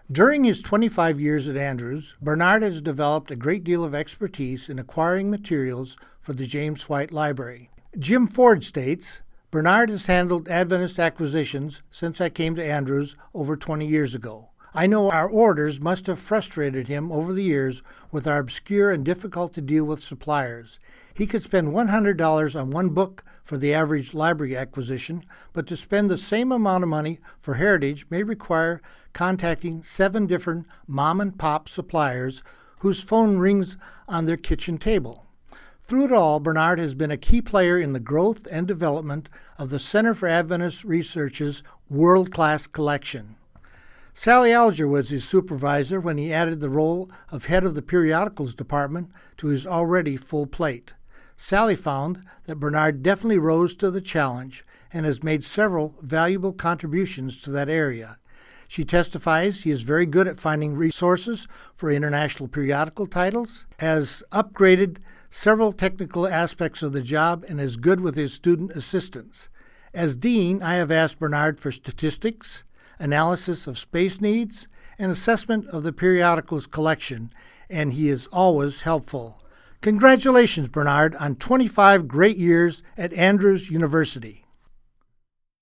During his 25 years at Andrews, Bernard has developed a great deal of expertise in acquiring materials for the James White Library. Jim Ford states, Bernard has handled Adventist acquisitions since I came to Andrews over 20 years ago. I know our orders must have frustrated him over the years with our obscure and difficult to deal with suppliers. He could spend $100 on one book for the average library acquisition, but to spend the same amount of money for Heritage may require contacting 7 different mom-and-pop suppliers whose phone rings on their kitchen table. Through it all, Bernard has been a key player in the growth and development of the Center for Adventist Research's world-class collection. Sally Alger was his supervisor when he added the role of head of the periodicals department to his already full plate. Sally found that Bernard definitely rose to the challenge and has made several valuable contributions to that area. She testifies he is very good at finding resources for international periodical titles, has upgraded several technical aspects of the job, and is good with his student assistants. As dean, I have asked Bernard for statistics, analysis of space needs, and assessment of the periodicals collection, and he is always helpful. Congratulations, Bernard, on 25 great years at Andrews University.